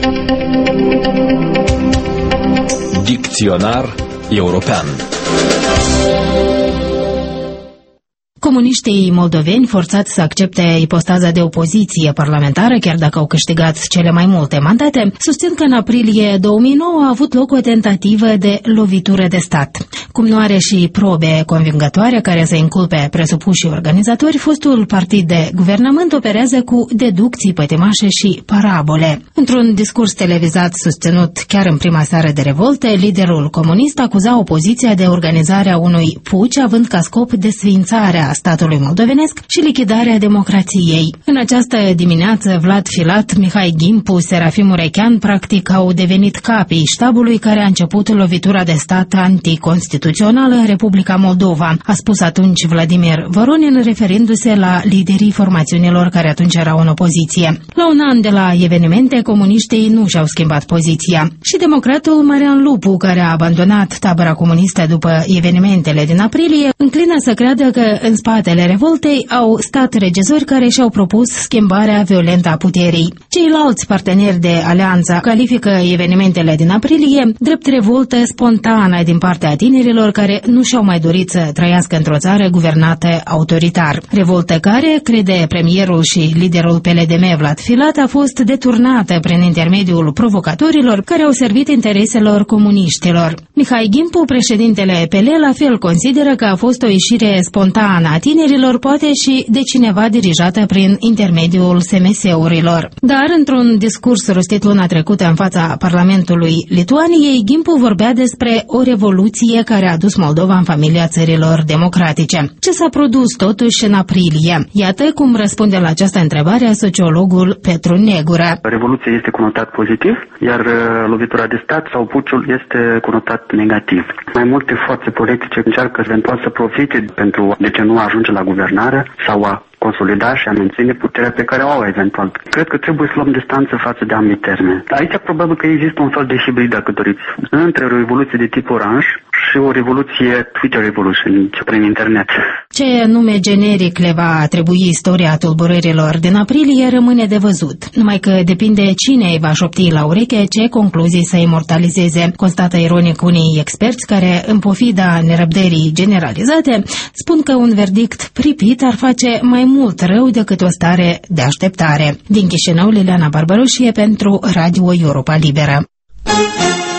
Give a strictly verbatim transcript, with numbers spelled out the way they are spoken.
Dicționar european. Comuniștii moldoveni, forțați să accepte ipostaza de opoziție parlamentară, chiar dacă au câștigat cele mai multe mandate, susțin că în aprilie două mii nouă a avut loc o tentativă de lovitură de stat. Cum nu are și probe convingătoare care să inculpe presupușii organizatori, fostul partid de guvernământ operează cu deducții pătimașe și parabole. Într-un discurs televizat susținut chiar în prima seară de revolte, liderul comunist acuza opoziția de organizarea unui puci având ca scop desființarea statului moldovenesc și lichidarea democrației. În această dimineață, Vlad Filat, Mihai Gimpu, Serafim Urechean practic au devenit capii ștabului care a început lovitura de stat anticonstituțională în Republica Moldova, a spus atunci Vladimir Voronin, referindu-se la liderii formațiunilor care atunci erau în opoziție. La un an de la evenimente, comuniștii nu și-au schimbat poziția. Și democratul Marian Lupu, care a abandonat tabăra comunistă după evenimentele din aprilie, înclină să creadă că în spatele revoltei au stat regizori care și-au propus schimbarea violentă a puterii. Ceilalți parteneri de alianță califică evenimentele din aprilie drept revoltă spontană din partea tinerilor care nu și-au mai dorit să trăiască într-o țară guvernată autoritar. Revoltă care, crede premierul și liderul P L D M Vlad Filat, a fost deturnată prin intermediul provocatorilor care au servit intereselor comuniștilor. Mihai Gimpu, președintele P L, la fel consideră că a fost o ieșire spontană a tinerilor, poate și de cineva dirijată prin intermediul S M S-urilor. Dar, într-un discurs rostit luna trecută în fața Parlamentului Lituaniei, Gimpu vorbea despre o revoluție care a dus Moldova în familia țărilor democratice. Ce s-a produs totuși în aprilie? Iată cum răspunde la această întrebare sociologul Petru Negura. Revoluția este conotat pozitiv, iar lovitura de stat sau puciul este conotat negativ. Mai multe forțe politice încearcă eventual să profite pentru de ce nu ajunge la guvernare sau a consolida și a menține puterea pe care o au eventual. Cred că trebuie să luăm distanță față de ambii termeni. Aici probabil că există un fel de hibrid, dacă doriți, între o revoluție de tip oranj și o revoluție Twitter Revolution prin internet. Ce nume generic le va atribui istoria tulburărilor din aprilie rămâne de văzut. Numai că depinde cine îi va șopti la ureche ce concluzii să imortalizeze, constată ironic unii experți care, în pofida nerăbdării generalizate, spun că un verdict pripit ar face mai mult rău decât o stare de așteptare. Din Chișinău, Liliana Barbaroșie pentru Radio Europa Liberă.